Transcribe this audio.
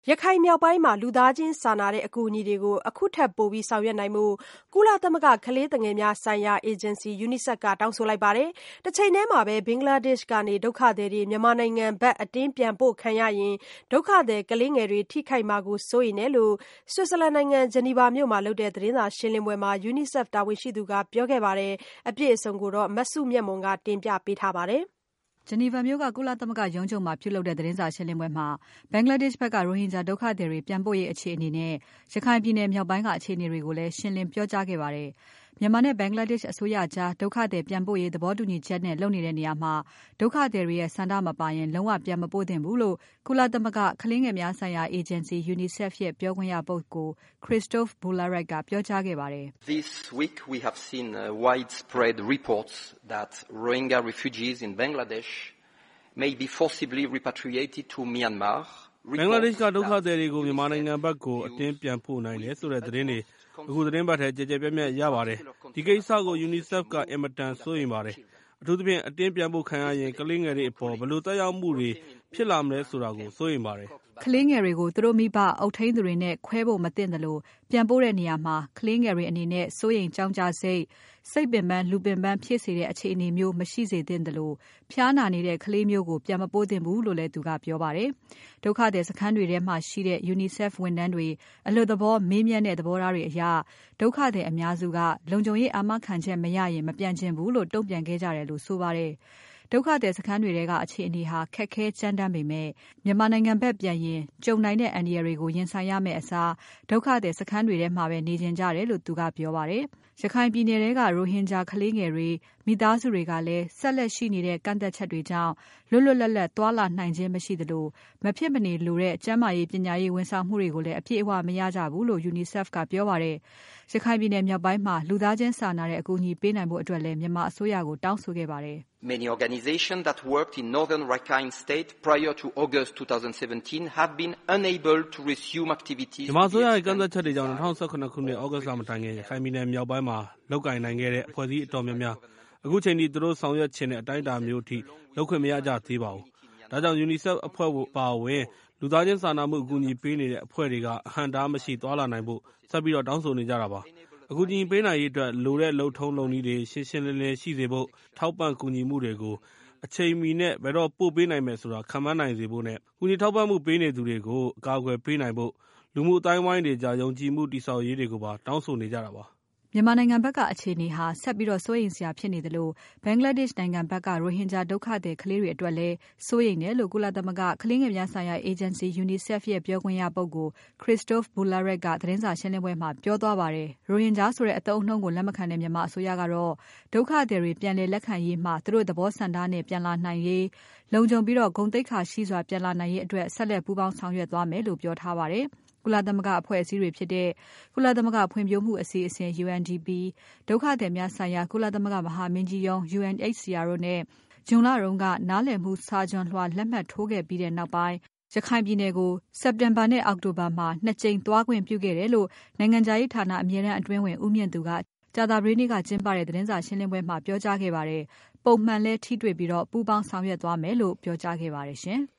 ရခိုင်မြောက်ပိုင်းမှာလူသားချင်းစာနာတဲ့အကူအညီတွေကိုအခုထပ်ပိုပြီးဆောင်ရွက်နိုင်မှုကုလသမဂ္ဂကလေးငယ်များဆိုင်ရာအေဂျင်စီ UNICEF ကတောင်းဆိုလိုက်ပါတယ်။တစ်ချိန်တည်းမှာပဲဘင်္ဂလားဒေ့ရှ်ကနေဒုက္ခသည်တွေမြန်မာနိုင်ငံဘက်အတင်းပြန်ပို့ခံရရင်ဒုက္ခသည်ကလေးငယ်တွေထိခိုက်မှာကိုစိုးရိမ်တယ်လို့ဆွစ်ဇာလန်နိုင်ငံဂျနီဗာမြို့မှာလုပ်တဲ့သတင်းစာရှင်းလင်းပွဲမှာ UNICEF တာဝန်ရှိသူကပြောခဲ့ပါတယ်။အပြည့်အစုံကိုမစုမြတ်မွန်ကတင်ပြပေးထားပါတယ်။ဂျနီဗာမြို့ကကုလသမဂ္ဂရုံးချုပ်မှာပြုလုပ်တဲ့သတင်းစာရှင်းလင်းပွဲမှာဘင်္ဂလားဒေ့ရှ်ဘက်ကရိုဟင်ဂျာဒုက္ခသည်တွေပြန်ပို့ရေးအခြေအနေနဲ့ရခိုင်ပြည်နယ်မြောက်ပိုင်းကအခြေအနေတွေကိုလည်းရှင်းလင်းပြောကြားခဲ့ပါတယ်။မြန်မာနဲ့ဘင်္ဂလားဒေ့ရှ်အစိုးရကြားဒုက္ခသည်ပြန်ပို့ရေးသဘောတူညီချက်နဲ့လုပ်နေတဲ့နေရာမှာဒုက္ခသည်တွေရဲ့ဆန္ဒမပါရင်လုံးဝပြန်မပို့သင့်ဘူးလို့ကုလသမဂ္ဂကလေးငယ်များဆိုင်ရာအေဂျင်စီ UNICEF ရဲ့ပြောခွင့်ရပုဂ္ဂိုလ် Christophe Boulierac ကပြောကြားခဲ့ပါတယ်။ This week we have seen widespread reports that Rohingya refugees in Bangladesh may be forcibly repatriated to Myanmar. ဘင်္ဂလားဒေ့ရှ်ကဒုက္ခသည်တွေကိုမြန်မာနိုင်ငံဘက်ကိုအတင်းပြန်ပို့နိုင်တယ်ဆိုတဲ့သတင်းတွေအခုသတင်းပတ်ထဲကြဲကြဲပြန့်ပြန့်ရပါတယ်။ဒီကိစ္စကို UNICEF ကအင်မတန်စိုးရိမ်ပါတယ်။အထူးသဖြင့်အတင်းပြန်ပို့ခံရရင်ကလေးငယ်တွေအပေါ်ဘယ်လိုသက်ရောက်မှုတွေဖြစ်လာမလဲဆိုတာကိုစိုးရိမ်ပါတယ်။ကလေးငယ်တွေကိုသူတို့မိဘအုပ်ထိန်းသူတွေနဲ့ခွဲဖို့မသင့်တယ်လို့ပြန်ပို့တဲ့နေရာမှာကလေးငယ်တွေအနေနဲ့စိုးရိမ်ကြောင့်ကြစိတ်ပင်ပန်းလူပင်ပန်းဖြစ်စေတဲ့အခြေအနေမျိုးမရှိစေသင့်တယ်လို့ဖျားနာနေတဲ့ကလေးမျိုးကိုပြန်မပို့သင့်ဘူးလို့လည်းသူကပြောပါတယ်။ဒုက္ခသည်စခန်းတွေထဲမှာရှိတဲ့ UNICEF ဝန်ထမ်းတွေအလွတ်သဘောမေးမြန်းတဲ့သဘောထားတွေအရဒုက္ခသည်အများစုကလုံခြုံရေးအာမခံချက်မရရင်မပြန်ချင်ဘူးလို့တုံ့ပြန်ခဲ့ကြတယ်လို့ဆိုပါတယ်။ဒုက္ခသည်စခန်းတွေထဲကအခြေအနေဟာခက်ခဲကြမ်းတမ်းပေမဲ့မြန်မာနိုင်ငံဘက်ပြန်ရင်ကြုံနိုင်တဲ့အန္တရာယ်တွေကိုရင်ဆိုင်ရမယ့်အစားဒုက္ခသည်စခန်းတွေထဲမှာပဲနေချင်ကြတယ်လို့သူကပြောပါတယ်။ရခိုင်ပြည်နယ်ထဲကရိုဟင်ဂျာကလေးငယ်တွေမိသားစုတွေကလည်းဆက်လက်ရှိနေတဲ့ကန့်သက်ချက်တွေကြောင့်လွတ်လွတ်လပ်လပ်သွားလာနိုင်ခြင်းမရှိသလိုမဖြစ်မနေလိုတဲ့ကျန်းမာရေးပညာရေးဝန်ဆောင်မှုတွေကိုလည်းအပြည့်အဝမရကြဘူးလို့ UNICEF ကပြောပါတယ်။ရခိုင်ပြည်နယ်မြောက်ပိုင်းမှာလူသားချင်းစာနာတဲ့အကူအညီပေးနိုင်ဖို့အတွက်လည်းမြန်မာအစိုးရကိုတောင်းဆိုခဲ့ပါတယ်။ Many organizations that worked in northern Rakhine State prior to August 2017 have been unable to resume activities. မြန်မာအစိုးရရဲ့ကန့်သက်ချက်တွေကြောင့်2018ခုနှစ်ဩဂုတ်လမတိုင်ခင်ရခိုင်ပြည်နယ်မြောက်ပိုင်းမှာလုပ်ကိုင်နိုင်ခဲ့တဲ့အဖွဲ့အစည်းအတော်များများအခုချိန်ထိသူတို့ဆောင်ရွက်ခြင်းတဲ့အတိုင်းအတာမျိုးအထိလုပ်ခွင့်မရကြသေးပါဘူး။ဒါကြောင့် UNICEF အဖွဲ့ပါဝင်လူသားချင်းစာနာမှုအကူအညီပေးနေတဲ့အဖွဲ့တွေကအဟန့်အတားမရှိသွားလာနိုင်ဖို့ဆက်ပြီးတောင်းဆိုနေကြတာပါ။အခုညီပေးနိုင်ရေးအတွက်လိုတဲ့လုံထုံးလုံနည်းတွေရှင်းရှင်းလင်းလင်းရှိစေဖို့ထောက်ပံ့ကူညီမှုတွေကိုအချိန်မီနဲ့ဘယ်တော့ပို့ပေးနိုင်မယ်ဆိုတာခံမှန်းနိုင်စေဖို့နဲ့ကူညီထောက်ပံ့မှုပေးနေသူတွေကိုအကာအကွယ်ပေးနိုင်ဖို့လူမှုအတိုင်းဝိုင်းတွေကြားယုံကြည်မှုတည်ဆောက်ရေးတွေကိုပါတောင်းဆိုနေကြတာပါ။မြန်မာနိုင်ငံဘက်ကအခြေအနေဟာဆက်ပြီးစိုးရိမ်စရာဖြစ်နေတယ်လို့ဘင်္ဂလားဒေ့ရှ်နိုင်ငံဘက်ကရိုဟင်ဂျာဒုက္ခသည်ကလေးတွေအတွက်လည်းစိုးရိမ်တယ်လို့ကုလသမဂ္ဂကလေးငယ်များဆိုင်ရာအေဂျင်စီ UNICEF ရဲ့ပြောခွင့်ရပုဂ္ဂိုလ် Christophe Boulierac ကသတင်းစာရှင်းလင်းပွဲမှာပြောသွားပါတယ်။ရိုဟင်ဂျာဆိုတဲ့အသုံးအနှုန်းကိုလက်မခံတဲ့မြန်မာအစိုးရကတော့ဒုက္ခသည်တွေပြန်လည်လက်ခံရေးမှာသူတို့သဘောဆန္ဒနဲ့ပြန်လာနိုင်ရေးလုံခြုံပြီးဂုဏ်သိက္ခာရှိစွာပြန်လာနိုင်ရေးအတွက်ဆက်လက်ပူးပေါင်းဆောင်ရွက်သွားမယ်လို့ပြောထားပါတယ်။ကုလသမဂ္ဂအဖွဲ့အစည်းတွေဖြစ်တဲ့ကုလသမဂ္ဂဖွံ့ဖြိုးမှုအစီအစဉ် UNDP ဒုက္ခသည်များဆိုင်ရာကုလသမဂ္ဂမဟာမင်းကြီးရုံး UNHCR တို့နဲ့ဂျွန်လတုန်းကနားလည်မှုစာချွန်လွှာလက်မှတ်ထိုးခဲ့ပြီးတဲ့နောက်ပိုင်းရခိုင်ပြည်နယ်ကိုစက်တင်ဘာနဲ့အောက်တိုဘာမှာ2ကြိမ်သွားခွင့်ပြုခဲ့တယ်လို့နိုင်ငံခြားရေးဌာနအမြဲတမ်းအတွင်းဝင်ဦးမြင့်သူကကြာသပတေးနေ့ကကျင်းပတဲ့သတင်းစာရှင်းလင်းပွဲမှာပြောကြားခဲ့ပါတယ်။ပုံမှန်လဲထိတွေ့ပြီးပူးပေါင်းဆောင်ရွက်သွားမယ်လို့ပြောကြားခဲ့ပါတယ်ရှင်။